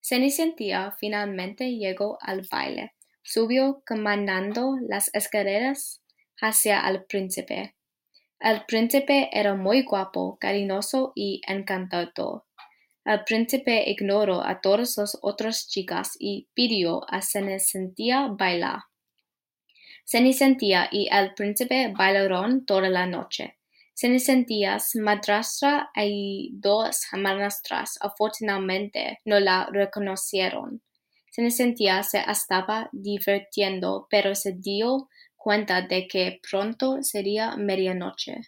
Cenicienta finalmente llegó al baile. Subió caminando las escaleras hacia el príncipe. El príncipe era muy guapo, cariñoso y encantador. El príncipe ignoró a todas las otras chicas y pidió a Cenicienta bailar. Cenicienta y el príncipe bailaron toda la noche. Cenicienta's madrastra y dos hermanastras afortunadamente no la reconocieron. Cenicienta se estaba divirtiendo, pero se dio cuenta de que pronto sería medianoche.